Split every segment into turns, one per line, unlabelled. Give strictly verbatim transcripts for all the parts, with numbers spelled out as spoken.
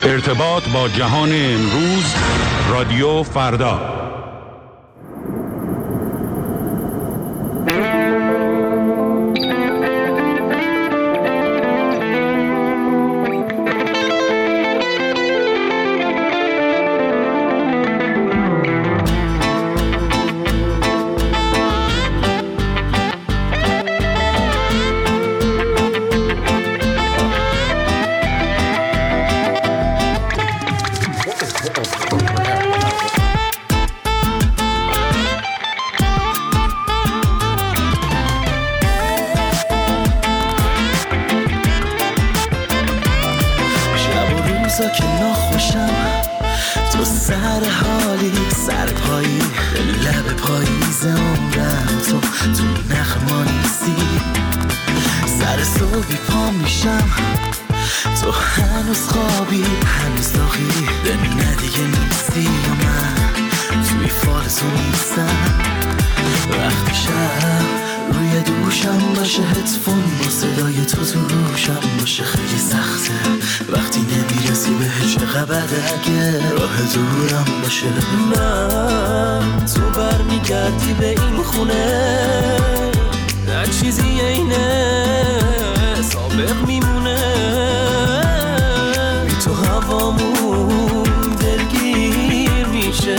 ارتباط با جهان امروز، رادیو فردا.
من تو برمیگردی به این خونه، نه چیزی اینه سابق میمونه، بی تو هوامون دلگیر میشه،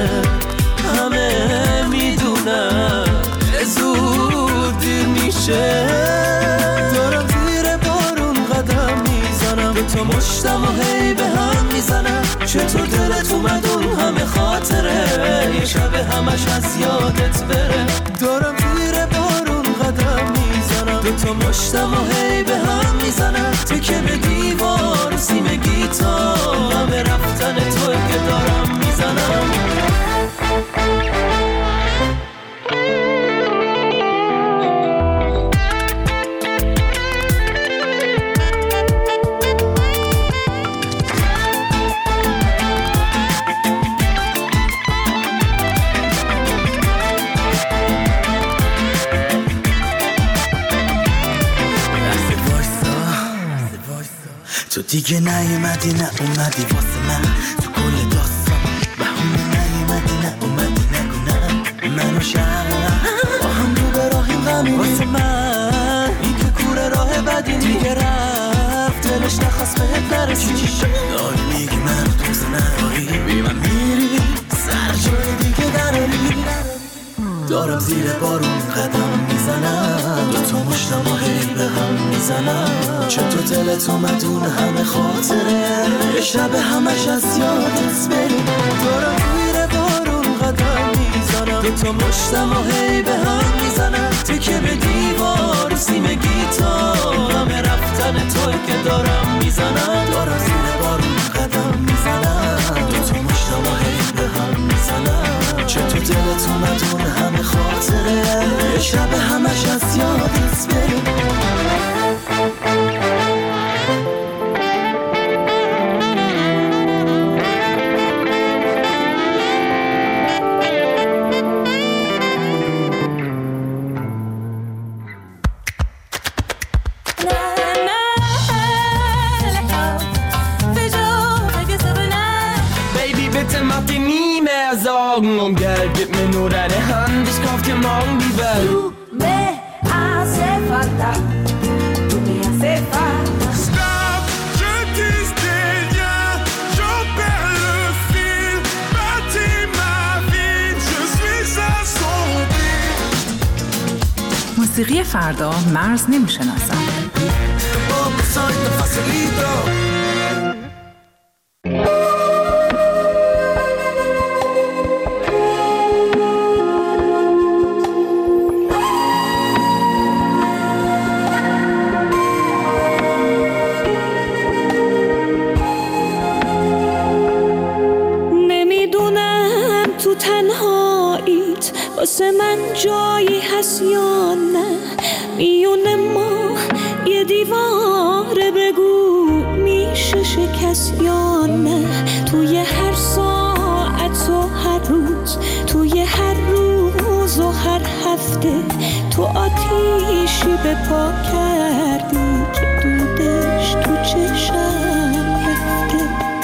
همه میدونن زود دیر میشه. دارم زیر بارون قدم میزنم، به تو مشتم و هی به هم میزنم، چطور دلت اومد اون همه خاطره یه شب همش از یادت بره. دارم زیر بارون قدم میزنم، به تو مشتم و هی به هم میزنم، تکه به دیوار سیم گیتار همه رفتن توی که دارم میزنم.
تو دیگه نیومدی نه اومدی واسه من، تو کل داستان بهونه نیومدی نه اومدی نگو نه. منو شهر با هم رو به راهیم غمی واسه من، این که کوره راه بدی دیگه رفت، دلش نخواست بهت نرسی. داری میگی من دوست نداری، بی من میری سر جای دیگه دراری. دارم زیر بارون قدم میزنم، دو تا مشتم و هی به هم میزنم، چطور دلت اومد اون همه خاطره یه شب همش از یادت بری. دارم زیر بارون قدم میزنم، دو تا مشتم و هی به هم میزنم، تکه به دیوار سیم گیتار همه رفتن توی که دارم میزنم. دارم زیر بارون قدم میزنم، دو تا مشتم و هی به هم میزنم، چطور دلت اومد اون همه خاطره یه شب همش از یادت بری.
Und Geld, gib mir nur deine Hand, ich kauf dir morgen die Welt.
Tu me hace falta, tu me hace falta.
Stop, je tisse des liens, j'en perds le fil, bâtis ma vie, je suis assombri.
موسیقی فردا مرز نمیشناسد.
واسه من جایی هست یا نه، میونه ما یه دیواره، بگو میشه شکست یا نه. توی هر ساعت و هر روز، توی هر روز و هر هفته، تو آتیشی به پا کردی که دودش تو چشم رفته.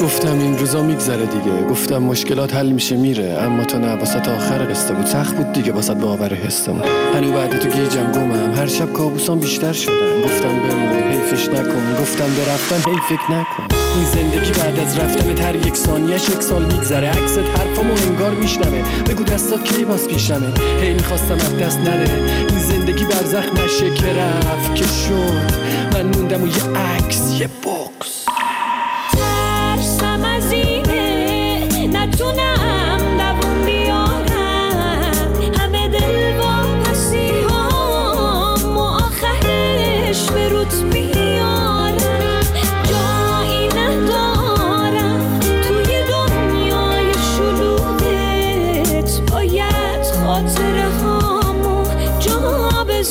گفتم این روزا میگذره دیگه، گفتم مشکلات حل میشه میره، اما تو نه، واسه آخر قصه بود، سخت بود دیگه واسه باور حسمون. هنو بعد تو گیجم گمم، هر شب کابوسام بیشتر شدن، گفتم بمون حیفش نکن، گفتم برفتم هی فکر نکن. این زندگی بعد از رفتن هر یک ثانیه‌اش یک سال میگذره، عکست حرفامو انگار میشنوه، بگو دستات کی باز پیشمه، هی میخواستم از دست نره، این زندگی برزخ نشه که رفت که شد، من موندم و یه عکس یه بوکس.
ترسم از اینه نتونم دوون بیارم، همه دل واپسی هم و آخرش به روت میارم، جایی ندارم توی دنیای شلوغت، باید خاطره هامو جا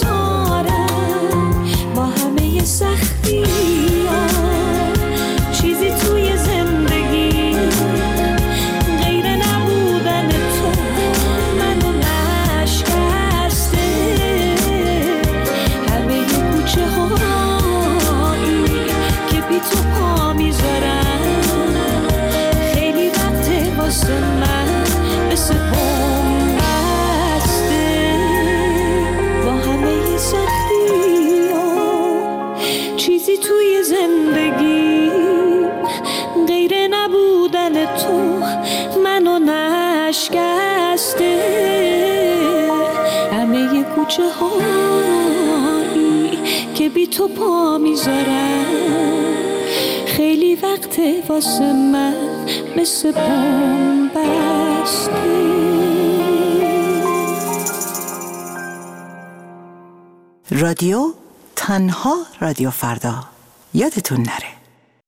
بذارم با همه سختی ها. چیزی توی زندگی غیر نبودن تو منو نشکسته، همه ی کوچه هایی که بی تو پا میذارم، خیلی وقته واسه من مثل بوم بسته با همه ی سختی ها. چیزی توی زندگی غیر نبودن تو منو نشکسته، همه ی کوچه هایی که بی تو پا میذارم، خیلی وقته واسه من مثل بوم بسته.
رادیو تنها رادیو فردا، یادتون نره.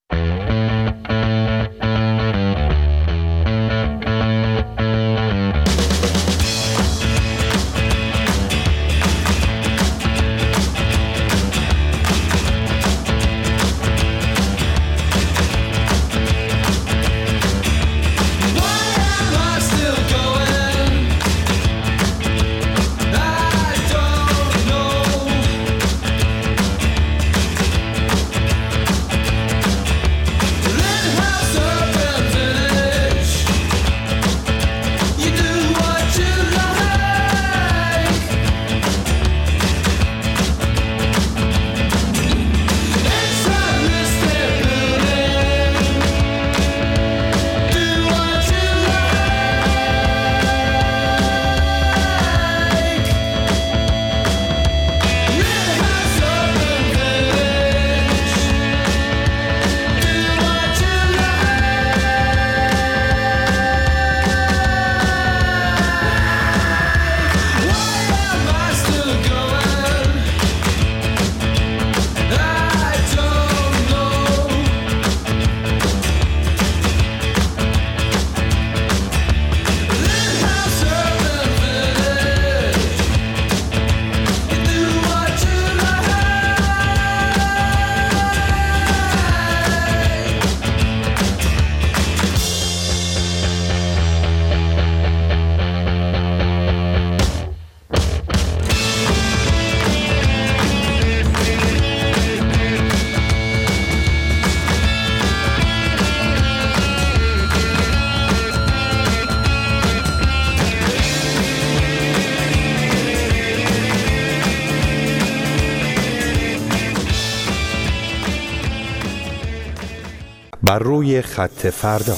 بر روی خط فردا.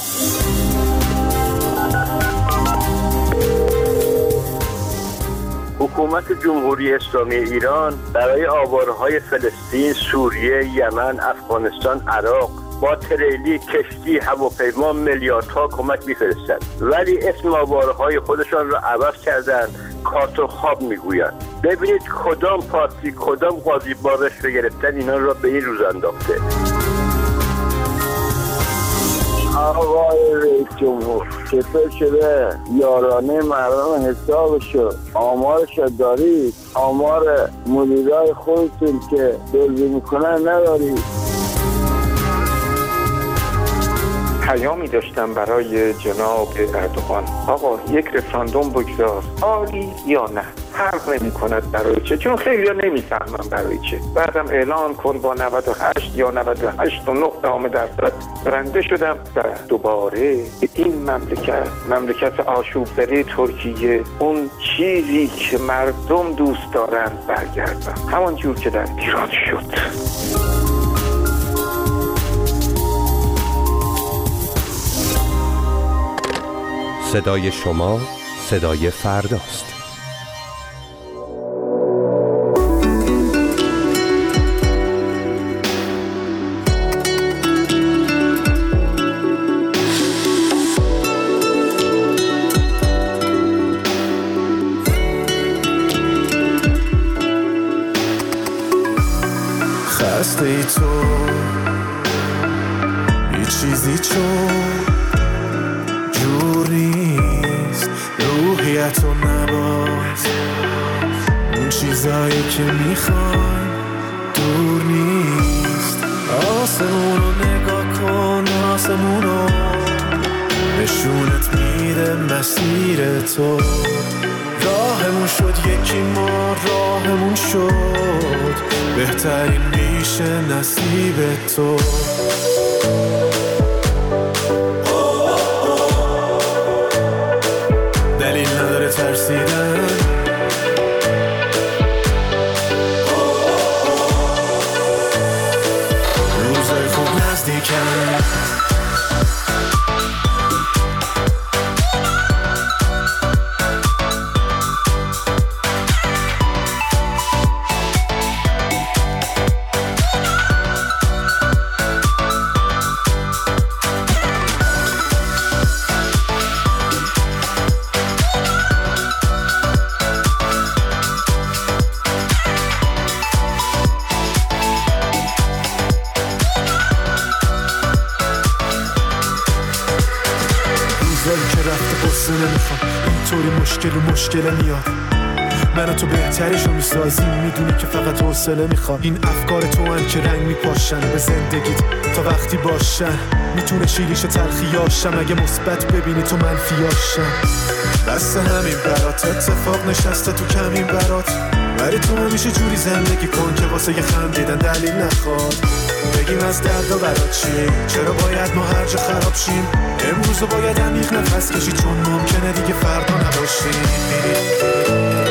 حکومت جمهوری اسلامی ایران برای آوارهای فلسطین، سوریه، یمن، افغانستان، عراق با تریلی، کشتی، هواپیما میلیاردها کمک میفرستند، ولی اسم آوارهای خودشان را عوض کردند، کارت و خواب میگویند. ببینید کدام پارتی، کدام قاضی با رشوه گرفتن اینا را به این روز انداخته.
آقای رئیس جمهور چطور شده یارانه مردم حسابشو آمارش دارید؟ آمار مدیرای خودتون که دلبی میکنن ندارید؟
پیامی داشتم برای جناب اردوغان. آقا یک رفراندوم بگذار، آری یا نه؟ فرق نمی کند برای چه، چون خیلی ها نمیفهمم برای چه. بعدم اعلان کن با نود و هشت یا نود و هشت و نه دهم درصد برنده شدم و دوباره به این مملکت، مملکت آشوب زده ترکیه، اون چیزی که مردم دوست دارند برگردم، همان جور که در ایران شد.
صدای شما صدای فرداست.
خسته ای تو یه چیزی چون جور نیست، روحیتو نباز، اون چیزایی که میخوای دور نیست. آسمونو نگاه کن، آسمونو نشونت میده مسیر تو. راهمون شد یکی، ما راهمون شد بهترین میشه نصیب تو. دلیل نداره ترسیدن، روزای خوب نزدیکن. اینطوری مشکل و مشکل میاد، من و تو بهترشو میسازیم، میدونی که فقط حوصله میخواد. این افکار تو هم که رنگ میپاشن به زندگیت تا وقتی باشن، میتونه شیریش تلخیاشم اگه مثبت ببینی تو منفیاشم. بس همین برات اتفاق نشسته تو کمین برات، ولی تو همیشه جوری زندگی کن که واسه یه خندیدن دلیل نخواد. بگیم از دردا برات چی، چرا باید ما هر جا خراب شیم؟ امروز باید عمیق نفس کشی، چون ممکنه دیگه فردا نباشیم.